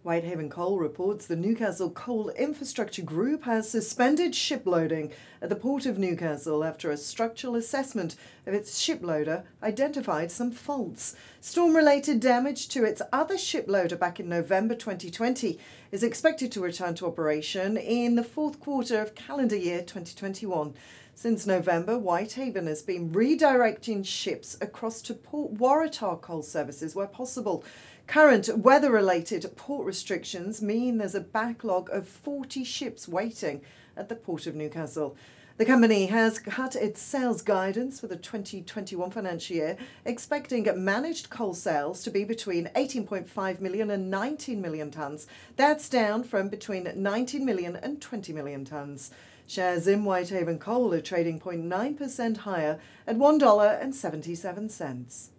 Whitehaven Coal reports the Newcastle Coal Infrastructure Group has suspended shiploading at the Port of Newcastle after a structural assessment of its shiploader identified some faults. Storm-related damage to its other shiploader back in November 2020 is expected to return to operation in the fourth quarter of calendar year 2021. Since November, Whitehaven has been redirecting ships across to Port Waratah coal services where possible. Current weather-related port restrictions mean there's a backlog of 40 ships waiting at the Port of Newcastle. The company has cut its sales guidance for the 2021 financial year, expecting managed coal sales to be between 18.5 million and 19 million tonnes. That's down from between 19 million and 20 million tonnes. Shares in Whitehaven Coal are trading 0.9% higher at $1.77.